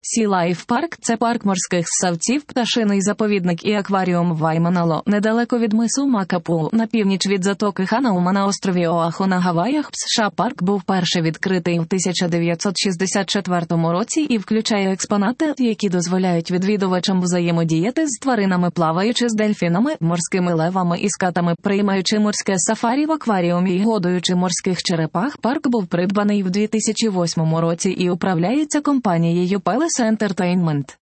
Сі Лайф Парк – це парк морських ссавців, пташиний заповідник і акваріум Вайманало, недалеко від мису Макапу, на північ від затоки Ханаума на острові Оаху на Гаваях. США парк був перше відкритий в 1964 році і включає експонати, які дозволяють відвідувачам взаємодіяти з тваринами, плаваючи з дельфінами, морськими левами і скатами, приймаючи морське сафарі в акваріумі і годуючи морських черепах. Парк був придбаний в 2008 році і управляється компанією Palace Entertainment.